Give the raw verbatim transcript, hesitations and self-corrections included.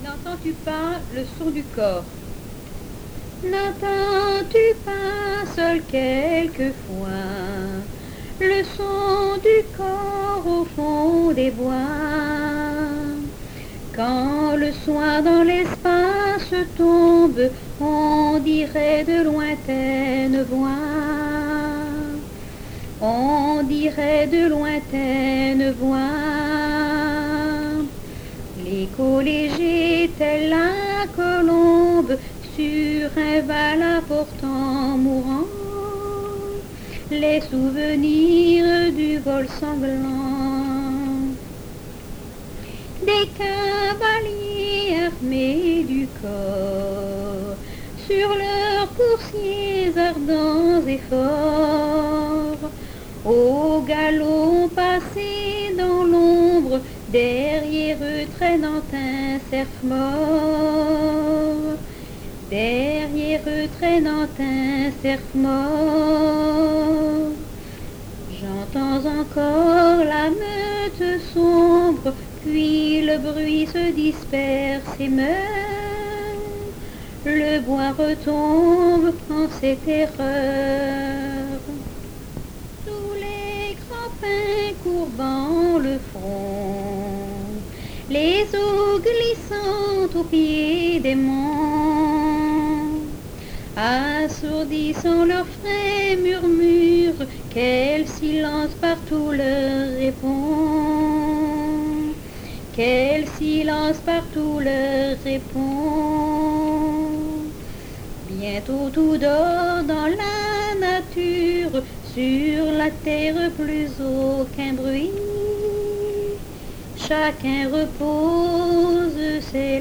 N'entends-tu pas le son du corps? N'entends-tu pas seul quelquefois le son du corps au fond des bois? Quand le soir dans l'espace tombe, on dirait de lointaines voix. On dirait de lointaines voix. L'écho léger tel la colombe sur un val pourtant mourant, les souvenirs du vol sanglant des cavaliers armés du corps sur leurs coursiers ardents et forts, au galop passé dans l'ombre, derrière eux traînant un cerf mort, derrière eux traînant un cerf mort. J'entends encore la meute sombre, puis le bruit se disperse et meurt. Le bois retombe en ses terreurs. Sous les grands pins courbant le front, les eaux glissantes au pied des monts, assourdissant leurs frais murmures, quel silence partout leur répond, quel silence partout leur répond. Bientôt tout dort dans la nature, sur la terre plus aucun bruit, chacun repose ses